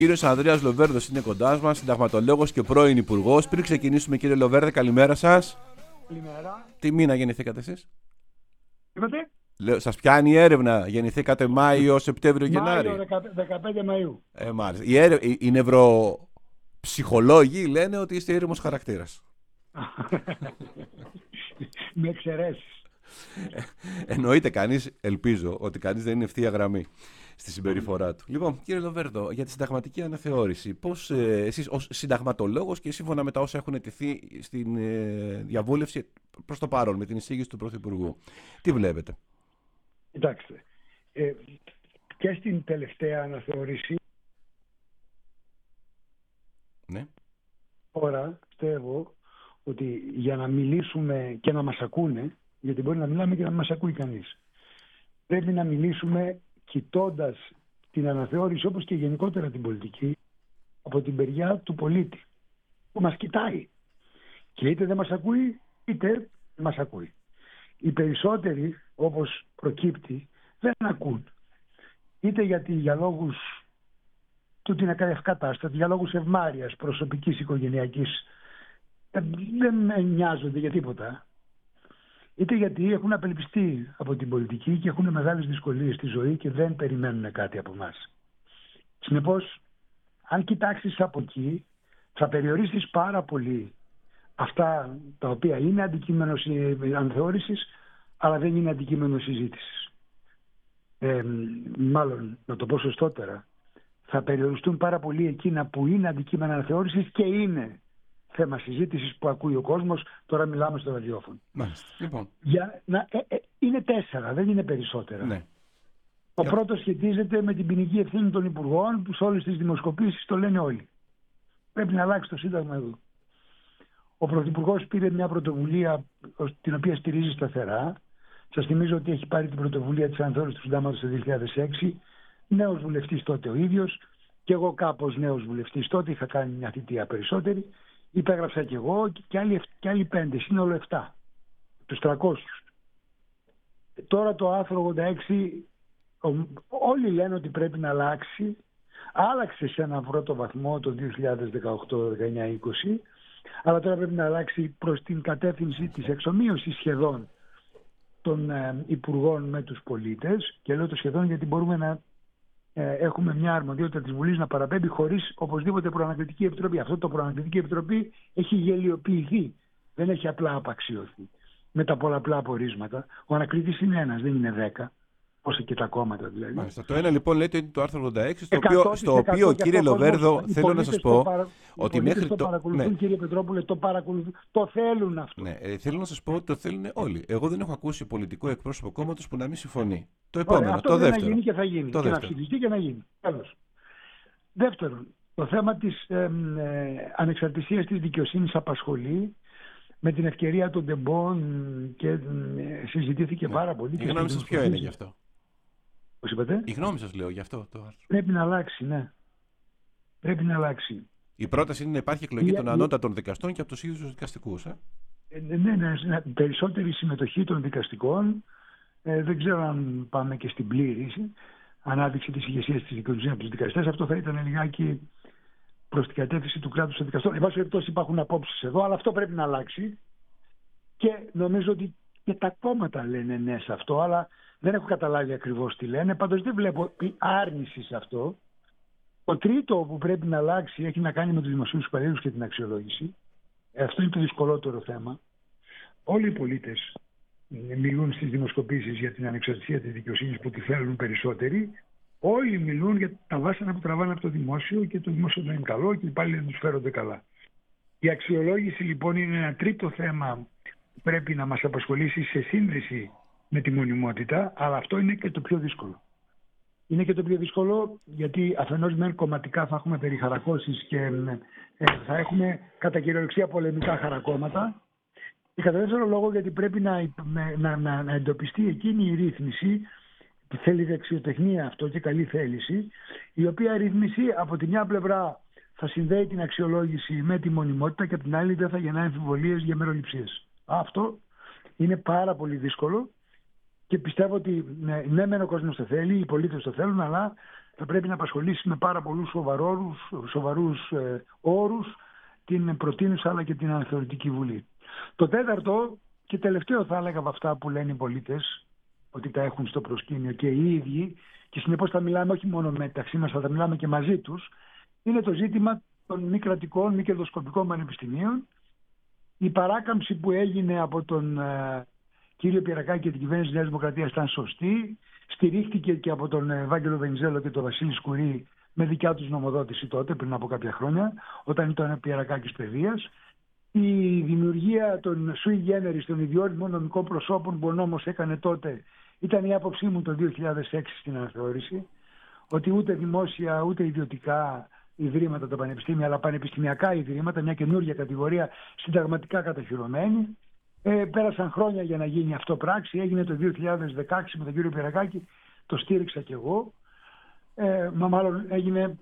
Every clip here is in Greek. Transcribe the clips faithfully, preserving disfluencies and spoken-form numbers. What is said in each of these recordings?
Κύριος Ανδρέας Λοβέρδος είναι κοντά μας, συνταγματολόγος και πρώην υπουργός. Πριν ξεκινήσουμε, κύριε Λοβέρδε, καλημέρα σας. Καλημέρα. Τι μήνα γεννηθήκατε εσείς? Είπατε? Λέω, σας πιάνει η έρευνα, γεννηθήκατε Μάιο, Σεπτέμβριο, Γενάρη? Μάιο, δεκαπέντε Μαΐου. Ε, μάλιστα. Οι, έρευ... οι, οι νευροψυχολόγοι λένε ότι είστε ήρεμος χαρακτήρας. Με εξαιρέσεις. Ε, εννοείται κανείς, ελπίζω, ότι κανείς δεν είναι ευθεία γραμμή στη συμπεριφορά του. Λοιπόν, κύριε Λοβέρδο, για τη συνταγματική αναθεώρηση, πώς ε, εσείς ως συνταγματολόγος και σύμφωνα με τα όσα έχουν ετηθεί στην ε, διαβούλευση προς το παρόν με την εισήγηση του Πρωθυπουργού, τι βλέπετε? Κοιτάξτε, ε, και στην τελευταία αναθεώρηση, ναι. Τώρα πιστεύω ότι για να μιλήσουμε και να μας ακούνε, γιατί μπορεί να μιλάμε και να μας ακούει κανείς, πρέπει να μιλήσουμε κοιτώντας την αναθεώρηση, όπως και γενικότερα την πολιτική, από την μεριά του πολίτη που μας κοιτάει και είτε δεν μας ακούει είτε μας ακούει. Οι περισσότεροι, όπως προκύπτει, δεν ακούν, είτε γιατί για λόγους του ότι είναι ευκατάστατοι, για λόγους ευμάρειας προσωπικής, οικογενειακής, δεν νοιάζονται για τίποτα, είτε γιατί έχουν απελπιστεί από την πολιτική και έχουν μεγάλες δυσκολίες στη ζωή και δεν περιμένουν κάτι από εμάς. Συνεπώς, αν κοιτάξεις από εκεί, θα περιορίσεις πάρα πολύ αυτά τα οποία είναι αντικείμενο αναθεώρησης, αλλά δεν είναι αντικείμενο συζήτησης. Ε, μάλλον, να το πω σωστότερα, θα περιοριστούν πάρα πολύ εκείνα που είναι αντικείμενα αναθεώρησης και είναι θέμα συζήτησης που ακούει ο κόσμος. Τώρα μιλάμε στο ραδιόφωνο. Μάλιστα. Λοιπόν. Για, να, ε, ε, είναι τέσσερα, δεν είναι περισσότερα. Ναι. Ο Για... πρώτος σχετίζεται με την ποινική ευθύνη των υπουργών, που σε όλες τις δημοσκοπήσεις το λένε όλοι. Πρέπει να αλλάξει το Σύνταγμα εδώ. Ο Πρωθυπουργός πήρε μια πρωτοβουλία την οποία στηρίζει σταθερά. Σας θυμίζω ότι έχει πάρει την πρωτοβουλία της αναθεώρησης του Συντάγματος το δύο χιλιάδες έξι. Νέος βουλευτής τότε ο ίδιος, και εγώ κάπως νέος βουλευτής τότε, είχα κάνει μια θητεία περισσότερη. Υπέγραψα και εγώ και άλλοι, και άλλοι πέντε, σύνολο επτά, τους τριακόσιους. Τώρα το άρθρο ογδόντα έξι, όλοι λένε ότι πρέπει να αλλάξει. Άλλαξε σε έναν πρώτο βαθμό το δύο χιλιάδες δεκαοκτώ, δεκαεννιά, είκοσι, αλλά τώρα πρέπει να αλλάξει προς την κατεύθυνση της εξομοίωσης σχεδόν των ε, υπουργών με τους πολίτες. Και λέω το σχεδόν γιατί μπορούμε να ε, έχουμε μια αρμοδιότητα της Βουλής να παραπέμπει χωρίς οπωσδήποτε προανακριτική επιτροπή. Αυτό το προανακριτική επιτροπή έχει γελιοποιηθεί, δεν έχει απλά απαξιωθεί με τα πολλαπλά απορίσματα. Ο ανακριτής είναι ένας, δεν είναι δέκα. Όσο και τα κόμματα δηλαδή. Μάλιστα. Το ένα λοιπόν λέτε ότι το άρθρο ογδόντα έξι, στο οποίο, στο οποίο κύριε Λοβέρδο, θέλω να σας πω παρα... ότι μέχρι το το. Παρακολουθούν, ναι. Κύριε Πετρόπουλε, το παρακολουθούν. Το θέλουν αυτό. Ναι, ε, θέλω να σας πω ότι το θέλουν όλοι. Εγώ δεν έχω ακούσει πολιτικό εκπρόσωπο κόμματος που να μην συμφωνεί. Το επόμενο, Ωραία, αυτό το δεν δεύτερο. Να γίνει και θα γίνει. Το και δεύτερο. να ψηφιστεί και να γίνει. Τέλος. Δεύτερον, το θέμα της ε, ε, ανεξαρτησίας της δικαιοσύνης απασχολεί. Με την ευκαιρία των τεμπών και ε, συζητήθηκε ναι. πάρα πολύ. Η γνώμη σας ποιο είναι γι' αυτό? Πώς είπατε? Η γνώμη σας λέω γι' αυτό το άρθρο. Πρέπει να αλλάξει, ναι. Πρέπει να αλλάξει. Η πρόταση είναι να υπάρχει εκλογή η, των ανώτατων δικαστών και από τους ίδιους τους δικαστικούς. Ε? Ε, ναι, ναι, ναι, περισσότερη συμμετοχή των δικαστικών. Ε, δεν ξέρω αν πάμε και στην πλήρη ανάδειξη της ηγεσίας της δικαιοσύνης από τους δικαστές. Αυτό θα ήταν λιγάκι προς την κατεύθυνση του κράτους των δικαστών. Εν πάση περιπτώσει υπάρχουν απόψεις εδώ, αλλά αυτό πρέπει να αλλάξει. Και νομίζω ότι και τα κόμματα λένε ναι σε αυτό, αλλά δεν έχω καταλάβει ακριβώς τι λένε. Πάντως δεν βλέπω άρνηση σε αυτό. Το τρίτο που πρέπει να αλλάξει έχει να κάνει με τους δημοσίους υπαλλήλους και την αξιολόγηση. Αυτό είναι το δυσκολότερο θέμα. Όλοι οι πολίτες μιλούν στις δημοσκοπήσεις για την ανεξαρτησία της δικαιοσύνης που τη θέλουν περισσότεροι. Όλοι μιλούν για τα βάσανα που τραβάνε από το δημόσιο και το δημόσιο δεν είναι καλό και οι υπάλληλοι δεν τους φέρονται καλά. Η αξιολόγηση λοιπόν είναι ένα τρίτο θέμα που πρέπει να μας απασχολήσει σε σύνδεση με τη μονιμότητα, αλλά αυτό είναι και το πιο δύσκολο. Είναι και το πιο δύσκολο γιατί αφενός μεν κομματικά θα έχουμε περιχαρακώσεις και ε, θα έχουμε κατά κυριολεξία πολεμικά χαρακόμματα, και κατά δεύτερο λόγο γιατί πρέπει να, να, να, να εντοπιστεί εκείνη η ρύθμιση που θέλει δεξιοτεχνία αυτό και καλή θέληση, η οποία ρύθμιση από τη μια πλευρά θα συνδέει την αξιολόγηση με τη μονιμότητα και από την άλλη δεν θα γεννά αμφιβολίες για μεροληψίες. Αυτό είναι πάρα πολύ δύσκολο και πιστεύω ότι ναι, ναι μεν ο κόσμος το θέλει, οι πολίτες το θέλουν, αλλά θα πρέπει να απασχολήσει με πάρα πολλούς σοβαρούς, σοβαρούς ε, όρους την προτείνουσα αλλά και την αναθεωρητική βουλή. Το τέταρτο και τελευταίο θα έλεγα από αυτά που λένε οι πολίτες, ότι τα έχουν στο προσκήνιο και οι ίδιοι, και συνεπώς θα μιλάμε όχι μόνο μεταξύ μας, θα μιλάμε και μαζί τους, είναι το ζήτημα των μη κρατικών, μη κερδοσκοπικών πανεπιστημίων. Η παράκαμψη που έγινε από τον ε, κύριο Πιερακάκη και την κυβέρνηση της Νέας Δημοκρατίας ήταν σωστή. Στηρίχτηκε και από τον Ευάγγελο Βενιζέλο και τον Βασίλη Σκουρί με δικιά τους νομοδότηση τότε, πριν από κάποια χρόνια, όταν ήταν Πιερακάκης παιδείας. Η δημιουργία των sui generis, των ιδιόρυμων νομικών προσώπων που ο νόμος έκανε τότε, ήταν η άποψή μου το δύο χιλιάδες έξι στην αναθεώρηση, ότι ούτε δημόσια ούτε ιδιωτικά ιδρύματα τα πανεπιστήμια, αλλά πανεπιστημιακά ιδρύματα, μια καινούργια κατηγορία συνταγματικά καταχυρωμένη. Ε, πέρασαν χρόνια για να γίνει αυτό πράξη. Έγινε το δύο χιλιάδες δεκαέξι με τον κύριο Πιερακάκη, το στήριξα κι εγώ. Ε, μα μάλλον έγινε,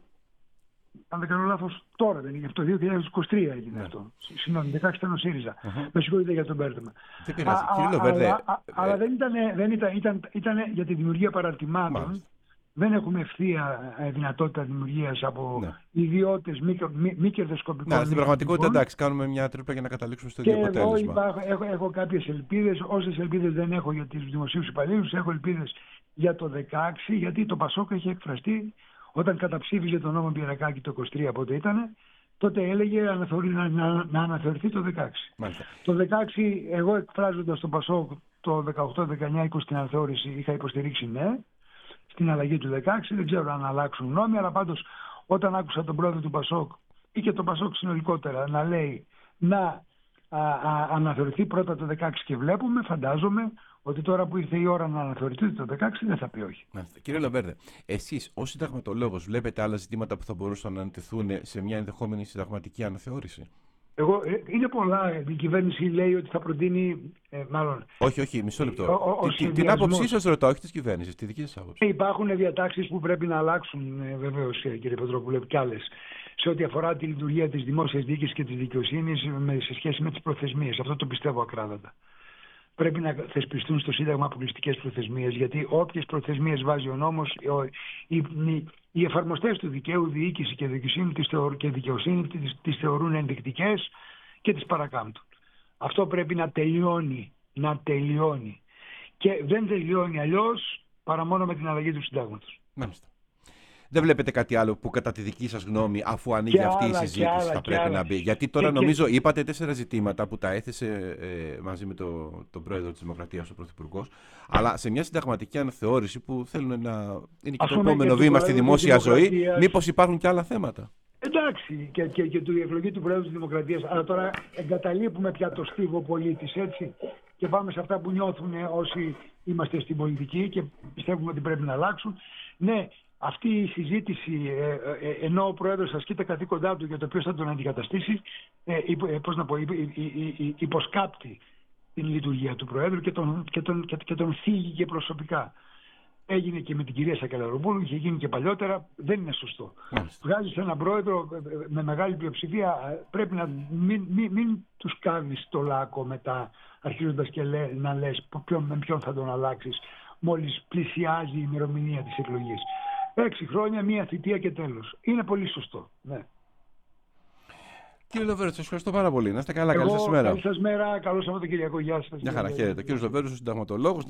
αν δεν κάνω λάθος, τώρα δεν είναι, το δύο χιλιάδες είκοσι τρία έγινε yeah. αυτό. Συγγνώμη, δεκαέξι ήταν ο ΣΥΡΙΖΑ. Uh-huh. Με συγχωρείτε για τον μπέρδεμα. Δεν πειράζει, κύριε Λοβέρδε. Αλλά, α, ε... αλλά δεν ήταν, δεν ήταν, ήταν, ήταν για τη δημιουργία παραρτημάτων. Μάλιστα. Δεν έχουμε ευθεία δυνατότητα δημιουργίας από ναι. ιδιώτες μη, μη, μη κερδοσκοπικών. Ναι, στην πραγματικότητα εντάξει, κάνουμε μια τρύπα για να καταλήξουμε στο ίδιο αποτέλεσμα. Και εγώ έχω, έχω κάποιες ελπίδες, όσες ελπίδες δεν έχω για τους δημοσίους υπαλλήλους, έχω ελπίδες για το δεκαέξι, γιατί το Πασόκ έχει εκφραστεί όταν καταψήφιζε τον νόμο Πιερακάκη το είκοσι τρία, πότε ήταν, τότε έλεγε να, να, να, να αναθεωρηθεί το δεκαέξι. Μάλιστα. Το δεκαέξι, εγώ εκφράζοντας τον Πασόκ το δεκαοκτώ, δεκαεννιά, είκοσι την αναθεώρηση, είχα υποστηρίξει ναι. Στην αλλαγή του δεκαέξι, δεν ξέρω αν αλλάξουν νόμοι, αλλά πάντως όταν άκουσα τον πρόεδρο του Πασόκ ή και τον Πασόκ συνολικότερα να λέει να α, α, αναθεωρηθεί πρώτα το δεκαέξι και βλέπουμε, φαντάζομαι ότι τώρα που ήρθε η ώρα να αναθεωρηθεί το δεκαέξι δεν θα πει όχι. Μάλιστα. Κύριε Λοβέρδε, εσείς ως συνταγματολόγος βλέπετε άλλα ζητήματα που θα μπορούσαν να αντιθούν σε μια ενδεχόμενη συνταγματική αναθεώρηση? Εγώ, είναι πολλά. Η κυβέρνηση λέει ότι θα προτείνει. Ε, μάλλον. Όχι, όχι, μισό λεπτό. Ο, ο, τι, την άποψή σας ρωτάω, όχι της κυβέρνησης, τη δική σας άποψη. Υπάρχουν διατάξεις που πρέπει να αλλάξουν, ε, βεβαίως, κύριε Πετρόπουλε, και άλλες, σε ό,τι αφορά τη λειτουργία της δημόσιας διοίκησης και της δικαιοσύνης σε σχέση με τις προθεσμίες. Αυτό το πιστεύω ακράδαντα. Πρέπει να θεσπιστούν στο Σύνταγμα αποκλειστικές προθεσμίες, γιατί όποιες προθεσμίες βάζει ο νόμος, οι, οι, οι εφαρμοστές του δικαίου, διοίκηση και δικαιοσύνη, τις, θεωρ, και δικαιοσύνη τις, τις θεωρούν ενδεικτικές και τις παρακάμπτουν. Αυτό πρέπει να τελειώνει, να τελειώνει. Και δεν τελειώνει αλλιώς παρά μόνο με την αλλαγή του Συντάγματος. Μάλιστα. Δεν βλέπετε κάτι άλλο που κατά τη δική σας γνώμη, αφού ανοίγει και αυτή άλλα, η συζήτηση, άλλα, θα πρέπει άλλα. να μπει? Γιατί τώρα και, νομίζω και... είπατε τέσσερα ζητήματα που τα έθεσε ε, μαζί με το, τον πρόεδρο της Δημοκρατίας, ο Πρωθυπουργός, αλλά σε μια συνταγματική αναθεώρηση που θέλουν να είναι και το επόμενο βήμα στη δημόσια ζωή, μήπως υπάρχουν και άλλα θέματα? Εντάξει, και, και, και η εκλογή του Πρόεδρου της Δημοκρατίας, αλλά τώρα εγκαταλείπουμε πια το στίβο πολίτης, έτσι, και πάμε σε αυτά που νιώθουν όσοι είμαστε στην πολιτική και πιστεύουμε ότι πρέπει να αλλάξουν. Ναι, αυτή η συζήτηση, ε, ε, ενώ ο Πρόεδρος ασκεί τα καθήκοντά του για το ποιος θα τον αντικαταστήσει, ε, υπο, ε, πώς να πω, υπο, υπο, υπο, υποσκάπτει την λειτουργία του Προέδρου και τον, και τον, και, και τον θίγει και προσωπικά. Έγινε και με την κυρία Σακελαροπούλου, είχε γίνει και παλιότερα, δεν είναι σωστό. Βγάζεις έναν πρόεδρο με μεγάλη πλειοψηφία, πρέπει να μην, μην, μην τους κάνεις το λάκκο μετά, αρχίζοντας και λέ, να λες ποιον, με ποιον θα τον αλλάξεις, μόλις πλησιάζει η ημερομηνία της εκλογής. Έξι χρόνια, μία θητεία και τέλος. Είναι πολύ σωστό. Ναι. Κύριε Λοβέρδο, σας ευχαριστώ πάρα πολύ. Να είστε καλά. Καλή σας μέρα. Καλή σας μέρα. Καλό Σαββατοκύριακο. Γεια σας. Μια χαρά, χαίρετε. Κύριος Λοβέρδος, ο συνταγματολόγος.